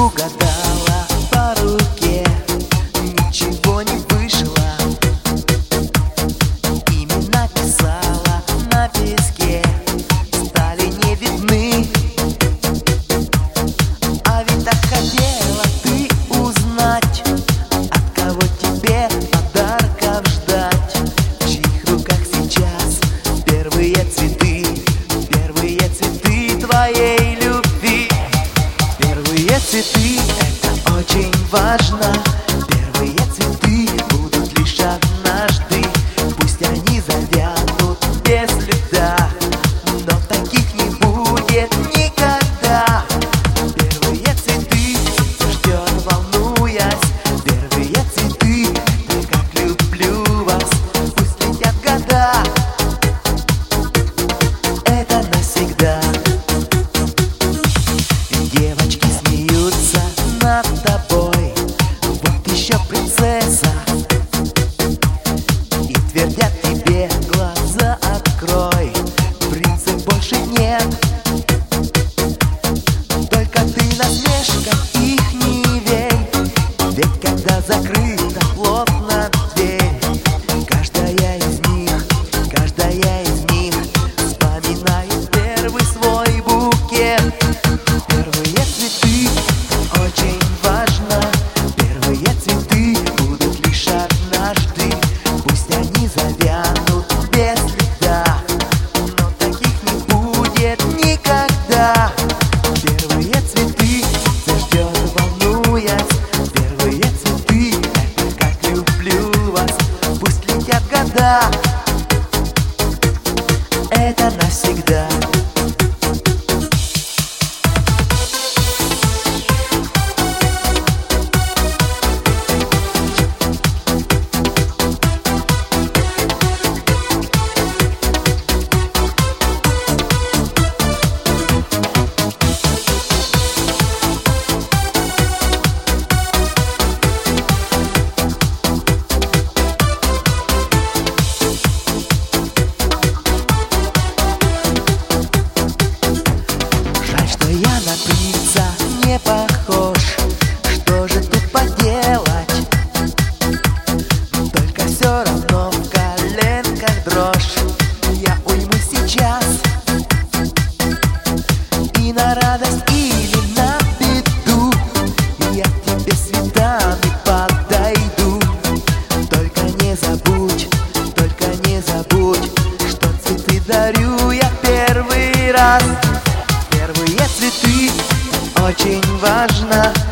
угадала по руке, ничего не вышло. Имена писала на песке, стали не видны. А ведь так хотела ты узнать, от кого тебе подарков ждать, в чьих руках сейчас первые цветы твоей любви. Первые цветы — это очень важно. Первые цветы будут лишь однажды. Пусть они завянут без следа, но таких не будет никогда. Первые цветы ждет, волнуясь. Первые цветы — это как люблю вас. Пусть летят года, это навсегда. Девочки смеются над тобой, вот еще принцесса, и твердят тебе: глаза открой, принцев больше нет. Только ты насмешкам их не верь, ведь когда закрыта плотно дверь, каждая из них вспоминает первый свой букет. Первые цветы — очень важно. Первые цветы будут лишь однажды. Пусть они завянут без следа, но таких не будет никогда. Первые цветы заждет, волнуясь. Первые цветы — это как люблю вас. Пусть летят года, это навсегда. Я на принца не похож, что же тут поделать? Только все равно в коленках дрожь. Я уймусь сейчас, и на радость или на беду я к тебе с цветами подойду. Только не забудь, что цветы дарю я первый раз. Первые цветы — очень важно.